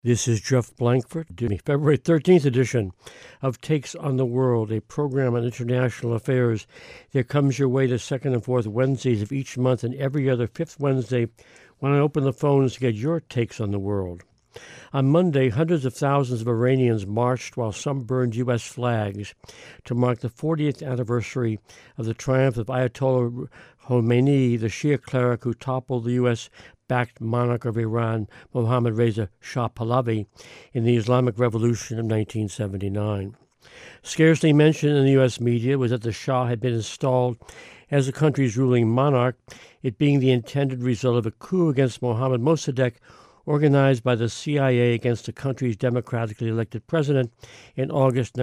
This is Jeff Blankford, February 13th edition of Takes on the World, a program on international affairs that comes your way the second and fourth Wednesdays of each month and every other fifth Wednesday when I open the phones to get your takes on the world. On Monday, hundreds of thousands of Iranians marched while some burned U.S. flags to mark the 40th anniversary of the triumph of Ayatollah Khomeini, the Shia cleric who toppled the U.S.-backed monarch of Iran, Mohammad Reza Shah Pahlavi, in the Islamic Revolution of 1979. Scarcely mentioned in the U.S. media was that the Shah had been installed as the country's ruling monarch, it being the intended result of a coup against Mohammad Mossadegh, organized by the CIA against the country's democratically elected president in August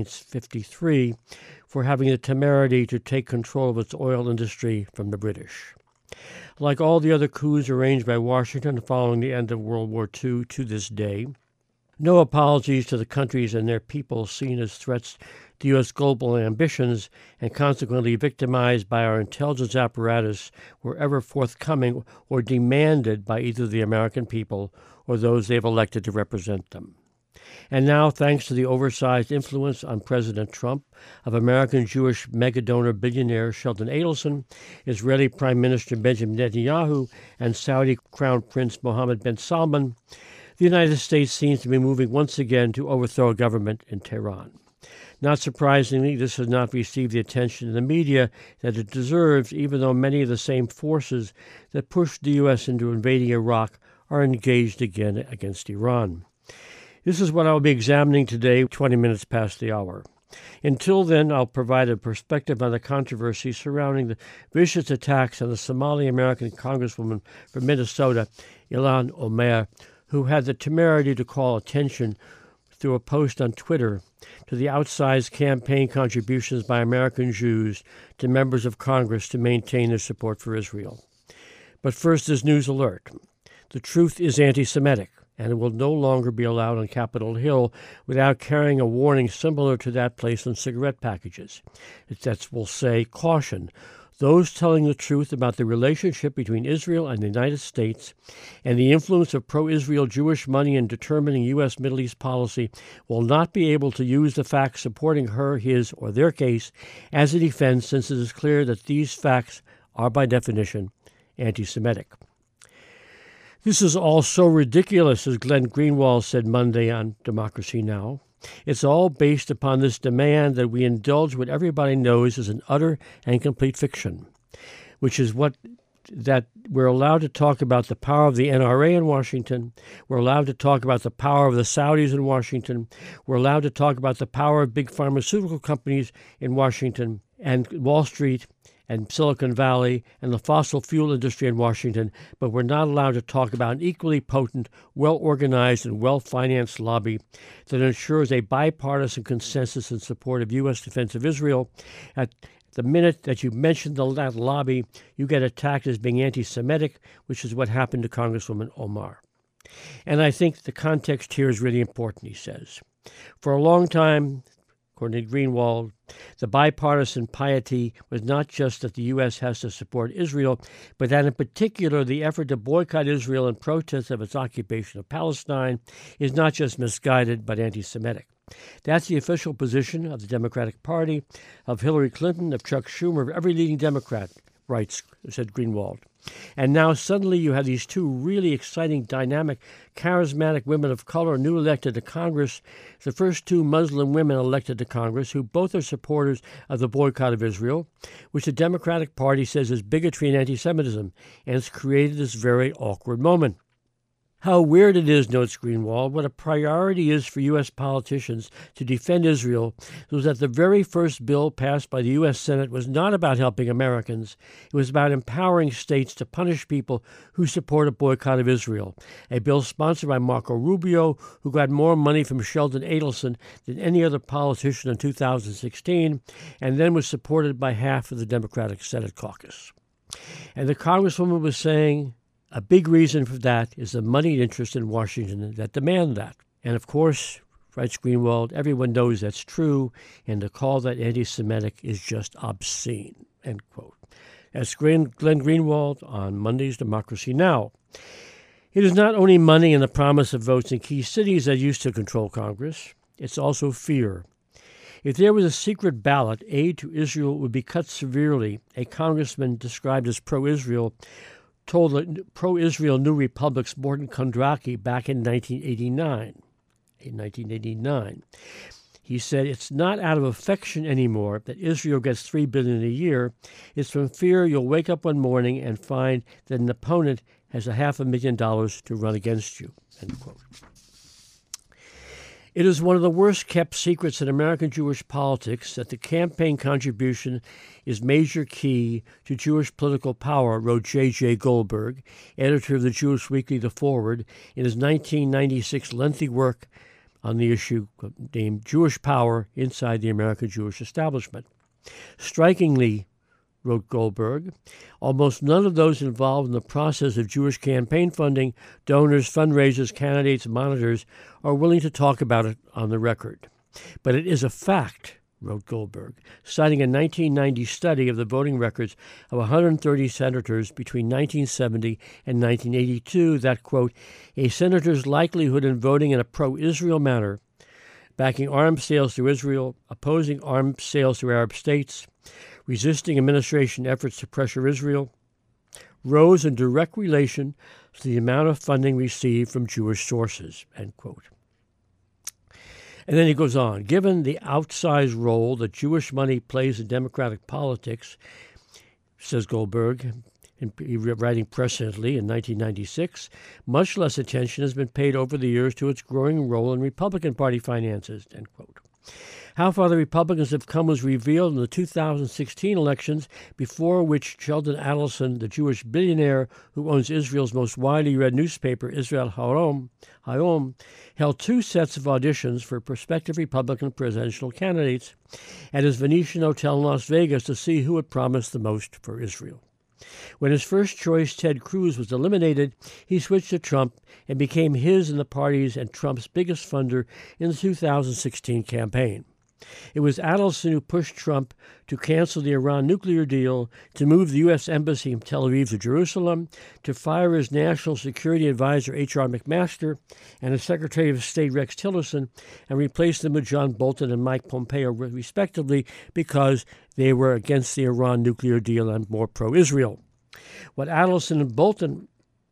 1953 for having the temerity to take control of its oil industry from the British. Like all the other coups arranged by Washington following the end of World War II to this day, no apologies to the countries and their people seen as threats to U.S. global ambitions and consequently victimized by our intelligence apparatus were ever forthcoming or demanded by either the American people or those they've elected to represent them. And now, thanks to the oversized influence on President Trump of American Jewish megadonor billionaire Sheldon Adelson, Israeli Prime Minister Benjamin Netanyahu, and Saudi Crown Prince Mohammed bin Salman, the United States seems to be moving once again to overthrow a government in Tehran. Not surprisingly, this has not received the attention in the media that it deserves, even though many of the same forces that pushed the U.S. into invading Iraq are engaged again against Iran. This is what I'll be examining today, 20 minutes past the hour. Until then, I'll provide a perspective on the controversy surrounding the vicious attacks on the Somali-American Congresswoman from Minnesota, Ilhan Omar, who had the temerity to call attention through a post on Twitter to the outsized campaign contributions by American Jews to members of Congress to maintain their support for Israel. But first, this news alert. The truth is anti-Semitic, and it will no longer be allowed on Capitol Hill without carrying a warning similar to that placed on cigarette packages. That will say, caution. Those telling the truth about the relationship between Israel and the United States and the influence of pro-Israel Jewish money in determining U.S. Middle East policy will not be able to use the facts supporting her, his, or their case as a defense, since it is clear that these facts are, by definition, anti-Semitic. This is all so ridiculous, as Glenn Greenwald said Monday on Democracy Now! It's all based upon this demand that we indulge what everybody knows is an utter and complete fiction, which is that we're allowed to talk about the power of the NRA in Washington, we're allowed to talk about the power of the Saudis in Washington, we're allowed to talk about the power of big pharmaceutical companies in Washington and Wall Street and Silicon Valley and the fossil fuel industry in Washington, but we're not allowed to talk about an equally potent, well-organized, and well-financed lobby that ensures a bipartisan consensus in support of U.S. defense of Israel. At the minute that you mention that lobby, you get attacked as being anti-Semitic, which is what happened to Congresswoman Omar. And I think the context here is really important, he says. For a long time, according to Greenwald, the bipartisan piety was not just that the U.S. has to support Israel, but that in particular the effort to boycott Israel in protest of its occupation of Palestine is not just misguided, but anti-Semitic. That's the official position of the Democratic Party, of Hillary Clinton, of Chuck Schumer, of every leading Democrat, said Greenwald. And now suddenly you have these two really exciting, dynamic, charismatic women of color new elected to Congress, the first two Muslim women elected to Congress, who both are supporters of the boycott of Israel, which the Democratic Party says is bigotry and anti-Semitism, and it's created this very awkward moment. How weird it is, notes Greenwald, what a priority is for U.S. politicians to defend Israel was that the very first bill passed by the U.S. Senate was not about helping Americans. It was about empowering states to punish people who support a boycott of Israel, a bill sponsored by Marco Rubio, who got more money from Sheldon Adelson than any other politician in 2016, and then was supported by half of the Democratic Senate caucus. And the Congresswoman was saying, a big reason for that is the moneyed interests in Washington that demand that. And of course, writes Greenwald, everyone knows that's true, and to call that anti-Semitic is just obscene, end quote. That's Glenn Greenwald on Monday's Democracy Now! It is not only money and the promise of votes in key cities that used to control Congress. It's also fear. If there was a secret ballot, aid to Israel would be cut severely, a congressman described as pro-Israel told the pro-Israel New Republic's Morton Kondraki back in 1989. He said, it's not out of affection anymore that Israel gets $3 billion a year. It's from fear you'll wake up one morning and find that an opponent has $500,000 to run against you, end quote. It is one of the worst-kept secrets in American Jewish politics that the campaign contribution is major key to Jewish political power, wrote J.J. Goldberg, editor of the Jewish weekly The Forward, in his 1996 lengthy work on the issue named Jewish Power Inside the American Jewish Establishment. Strikingly, wrote Goldberg, almost none of those involved in the process of Jewish campaign funding, donors, fundraisers, candidates, monitors, are willing to talk about it on the record. But it is a fact, wrote Goldberg, citing a 1990 study of the voting records of 130 senators between 1970 and 1982 that, quote, a senator's likelihood in voting in a pro-Israel manner, backing arms sales to Israel, opposing arms sales to Arab states, resisting administration efforts to pressure Israel, rose in direct relation to the amount of funding received from Jewish sources, end quote. And then he goes on, given the outsized role that Jewish money plays in democratic politics, says Goldberg, writing presciently in 1996, much less attention has been paid over the years to its growing role in Republican Party finances, end quote. How far the Republicans have come was revealed in the 2016 elections, before which Sheldon Adelson, the Jewish billionaire who owns Israel's most widely read newspaper, Israel Hayom, held two sets of auditions for prospective Republican presidential candidates at his Venetian hotel in Las Vegas to see who would promise the most for Israel. When his first choice, Ted Cruz, was eliminated, he switched to Trump and became his and the party's and Trump's biggest funder in the 2016 campaign. It was Adelson who pushed Trump to cancel the Iran nuclear deal, to move the U.S. Embassy in Tel Aviv to Jerusalem, to fire his National Security Advisor H.R. McMaster and his Secretary of State Rex Tillerson, and replace them with John Bolton and Mike Pompeo, respectively, because they were against the Iran nuclear deal and more pro-Israel. What Adelson and Bolton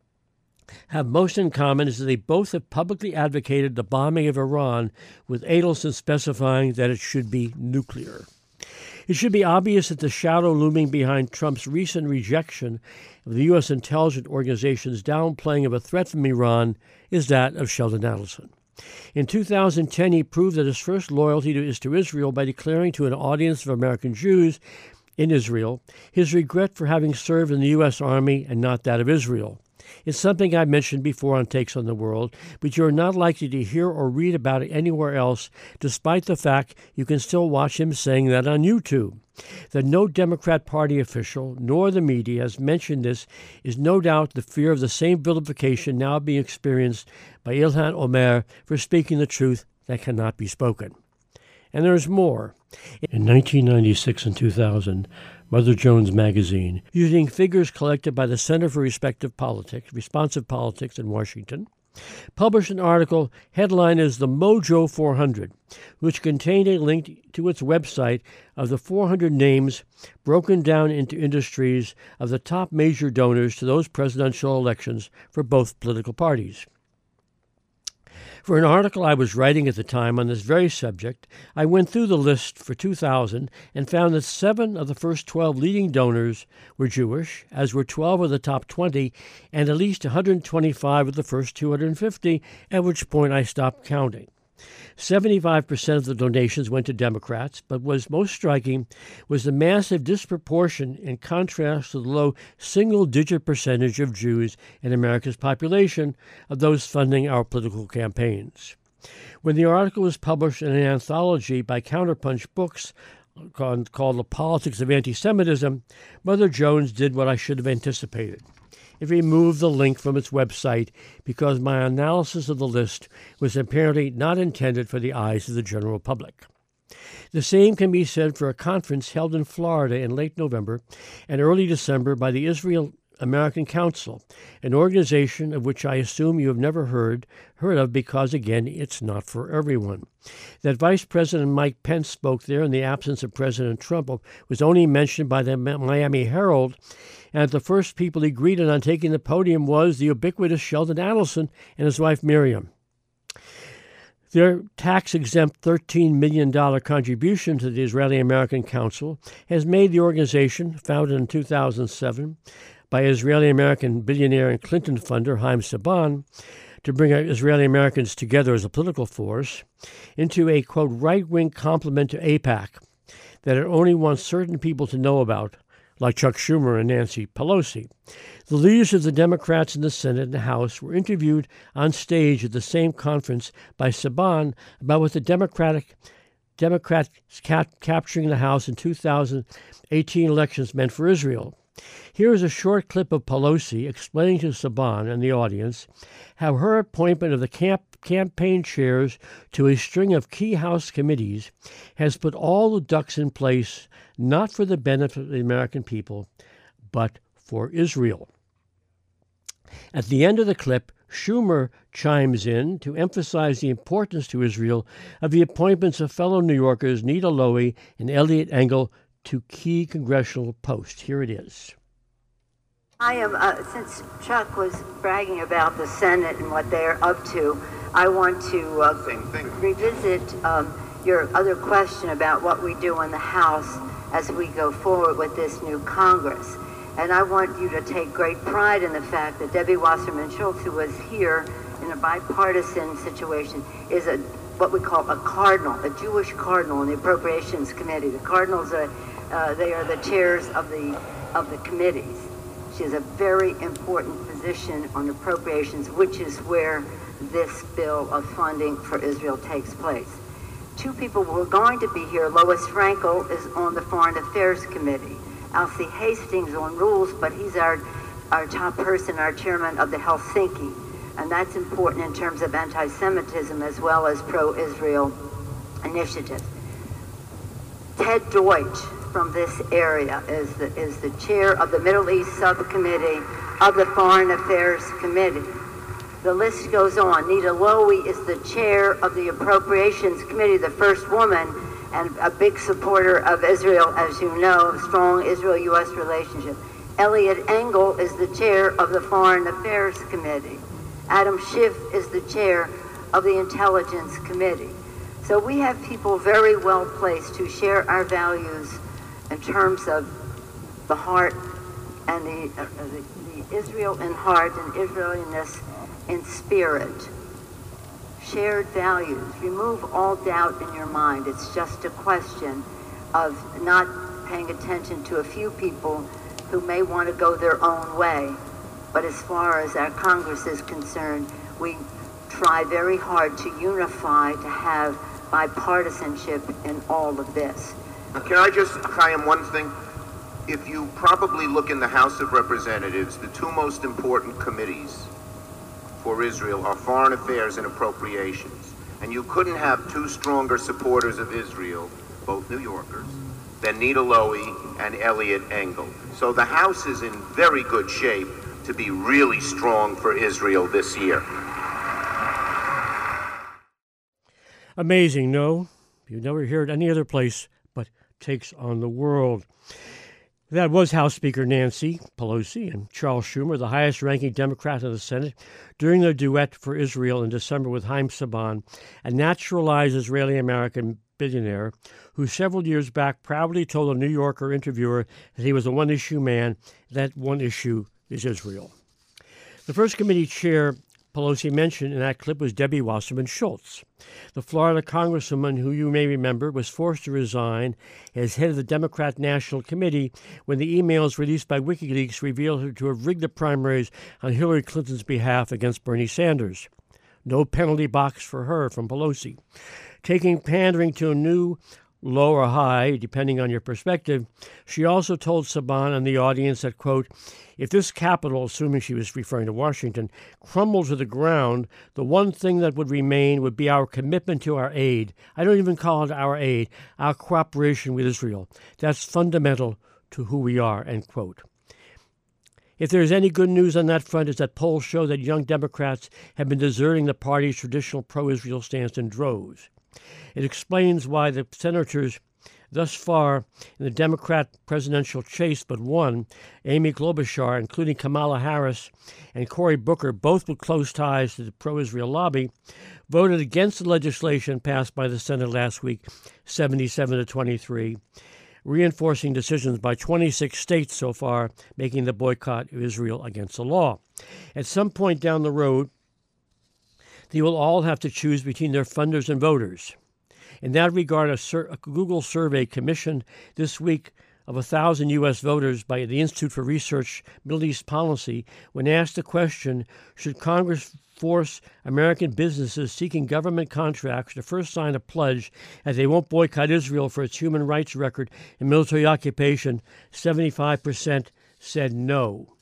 have most in common is that they both have publicly advocated the bombing of Iran, with Adelson specifying that it should be nuclear. It should be obvious that the shadow looming behind Trump's recent rejection of the U.S. intelligence organization's downplaying of a threat from Iran is that of Sheldon Adelson. In 2010, he proved that his first loyalty is to Israel by declaring to an audience of American Jews in Israel his regret for having served in the U.S. Army and not that of Israel. It's something I've mentioned before on Takes on the World, but you're not likely to hear or read about it anywhere else, despite the fact you can still watch him saying that on YouTube. That no Democrat Party official, nor the media, has mentioned this is no doubt the fear of the same vilification now being experienced by Ilhan Omar for speaking the truth that cannot be spoken. And there's more. In 1996 and 2000, Mother Jones magazine, using figures collected by the Center for Responsive Politics in Washington, published an article, headline is The Mojo 400, which contained a link to its website of the 400 names broken down into industries of the top major donors to those presidential elections for both political parties. For an article I was writing at the time on this very subject, I went through the list for 2000 and found that 7 of the first 12 leading donors were Jewish, as were 12 of the top 20, and at least 125 of the first 250, at which point I stopped counting. 75% of the donations went to Democrats, but what was most striking was the massive disproportion in contrast to the low single-digit percentage of Jews in America's population of those funding our political campaigns. When the article was published in an anthology by Counterpunch Books called The Politics of Anti-Semitism, Mother Jones did what I should have anticipated. It removed the link from its website because my analysis of the list was apparently not intended for the eyes of the general public. The same can be said for a conference held in Florida in late November and early December by the Israel American Council, an organization of which I assume you have never heard of because, again, it's not for everyone. That Vice President Mike Pence spoke there in the absence of President Trump was only mentioned by the Miami Herald, and the first people he greeted on taking the podium was the ubiquitous Sheldon Adelson and his wife Miriam. Their tax-exempt $13 million contribution to the Israeli-American Council has made the organization, founded in 2007 by Israeli-American billionaire and Clinton funder Haim Saban, to bring Israeli Americans together as a political force, into a, quote, right-wing complement to AIPAC that it only wants certain people to know about, like Chuck Schumer and Nancy Pelosi. The leaders of the Democrats in the Senate and the House were interviewed on stage at the same conference by Saban about what the Democrats capturing the House in 2018 elections meant for Israel. Here is a short clip of Pelosi explaining to Saban and the audience how her appointment of the campaign chairs to a string of key House committees has put all the ducks in place, not for the benefit of the American people, but for Israel. At the end of the clip, Schumer chimes in to emphasize the importance to Israel of the appointments of fellow New Yorkers Nita Lowey and Eliot Engel to key congressional posts. Here it is. I am, since Chuck was bragging about the Senate and what they're up to, I want to revisit your other question about what we do in the House as we go forward with this new Congress. And I want you to take great pride in the fact that Debbie Wasserman Schultz, who was here in a bipartisan situation, is what we call a cardinal, a Jewish cardinal in the Appropriations Committee. The cardinals are they are the chairs of the committees. She has a very important position on appropriations, which is where this bill of funding for Israel takes place. Two people who are going to be here. Lois Frankel is on the Foreign Affairs Committee. Alcee Hastings on rules, but he's our top person, our chairman of the Helsinki. And that's important in terms of anti-Semitism as well as pro-Israel initiatives. Ted Deutsch from this area is the chair of the Middle East Subcommittee of the Foreign Affairs Committee. The list goes on. Nita Lowey is the chair of the Appropriations Committee, the first woman, and a big supporter of Israel, as you know, strong Israel-U.S. relationship. Eliot Engel is the chair of the Foreign Affairs Committee. Adam Schiff is the chair of the Intelligence Committee. So we have people very well placed to share our values in terms of the heart and the Israel in heart and Israeliness in spirit. Shared values. Remove all doubt in your mind. It's just a question of not paying attention to a few people who may want to go their own way. But as far as our Congress is concerned, we try very hard to unify, to have bipartisanship in all of this. Can I just, Chaim, one thing? If you probably look in the House of Representatives, the two most important committees for Israel are Foreign Affairs and Appropriations. And you couldn't have two stronger supporters of Israel, both New Yorkers, than Nita Lowey and Eliot Engel. So the House is in very good shape to be really strong for Israel this year. Amazing, no? You never hear it any other place but takes on the world. That was House Speaker Nancy Pelosi and Charles Schumer, the highest-ranking Democrat in the Senate, during their duet for Israel in December with Haim Saban, a naturalized Israeli-American billionaire who several years back proudly told a New Yorker interviewer that he was a one-issue man. That one issue is Israel. The first committee chair Pelosi mentioned in that clip was Debbie Wasserman Schultz. The Florida congresswoman, who you may remember, was forced to resign as head of the Democrat National Committee when the emails released by WikiLeaks revealed her to have rigged the primaries on Hillary Clinton's behalf against Bernie Sanders. No penalty box for her from Pelosi. Taking pandering to a new low or high, depending on your perspective, she also told Saban and the audience that, quote, if this Capitol, assuming she was referring to Washington, crumbled to the ground, the one thing that would remain would be our commitment to our aid. I don't even call it our aid, our cooperation with Israel. That's fundamental to who we are, end quote. If there's any good news on that front, it's that polls show that young Democrats have been deserting the party's traditional pro-Israel stance in droves. It explains why the senators thus far in the Democrat presidential chase but one, Amy Klobuchar, including Kamala Harris and Cory Booker, both with close ties to the pro-Israel lobby, voted against the legislation passed by the Senate last week, 77-23, reinforcing decisions by 26 states so far, making the boycott of Israel against the law. At some point down the road, they will all have to choose between their funders and voters. In that regard, a Google survey commissioned this week of 1,000 U.S. voters by the Institute for Research Middle East Policy, when asked the question, should Congress force American businesses seeking government contracts to first sign a pledge that they won't boycott Israel for its human rights record and military occupation, 75% said no.